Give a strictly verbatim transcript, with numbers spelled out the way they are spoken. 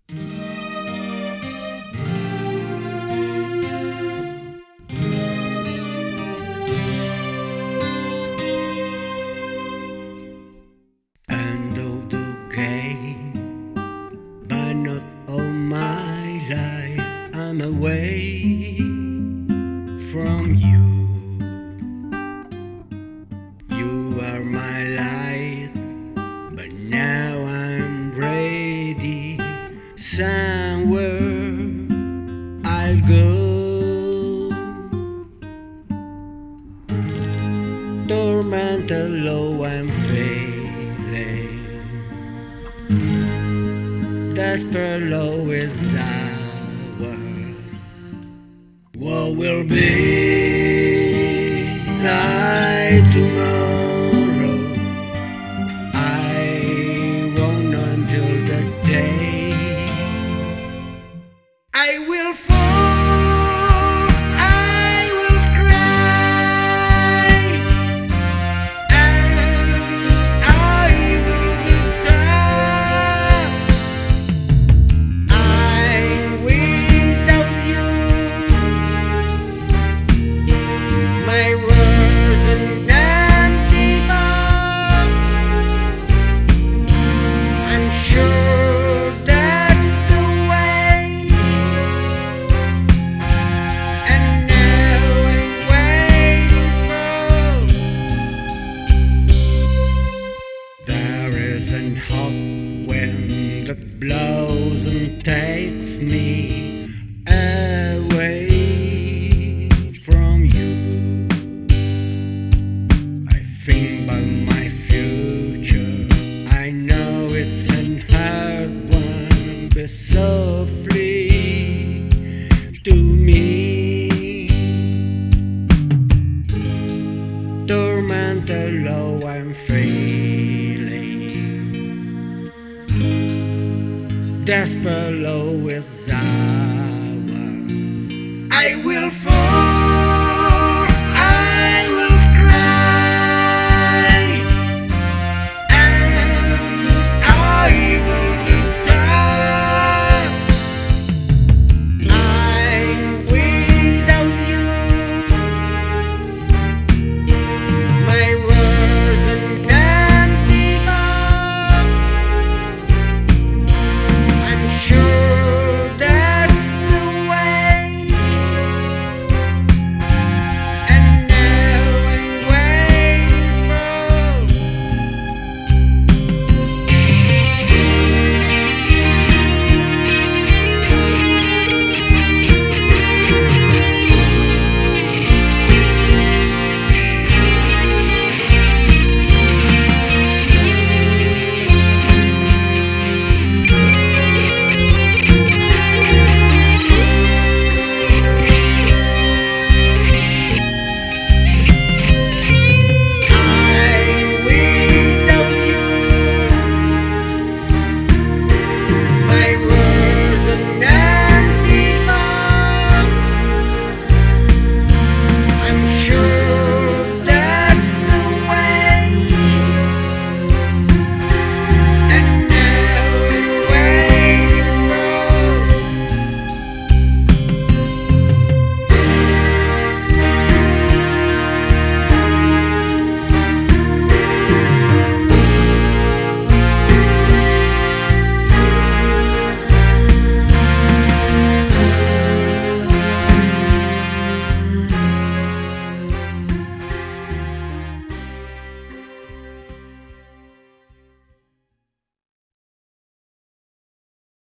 End of the game, but not all my life. I'm away from you. You are my light, but now I'm ready. Somewhere I'll go. Tormented low, I'm failing. Desperate low is our. What will be like tomorrow? I won't know until the day I will fall, I will cry, and I will be done. I'm without you. My words an empty box. I'm sure that's the way, and now I'm waiting for. There isn't hot wind that blows and takes me away from you. I think about my future. I know it's a hard one, but softly to me. Tormented low, I'm feeling. Desperate low is our. I will fall.